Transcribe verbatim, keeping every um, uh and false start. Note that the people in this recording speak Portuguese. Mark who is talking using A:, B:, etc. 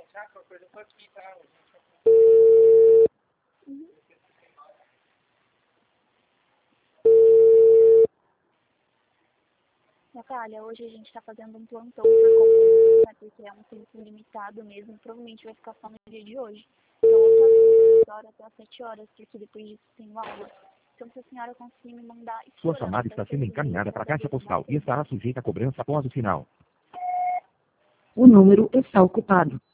A: Natália, hoje a gente está fazendo um plantão por conta, né, porque é um tempo limitado mesmo, provavelmente vai ficar só no dia de hoje. Então eu tô aqui das horas até às sete horas, porque depois disso tenho aula. Então se a senhora conseguir me mandar...
B: Sua chamada está sendo encaminhada para a caixa postal e estará sujeita a cobrança após o sinal.
C: O número está ocupado.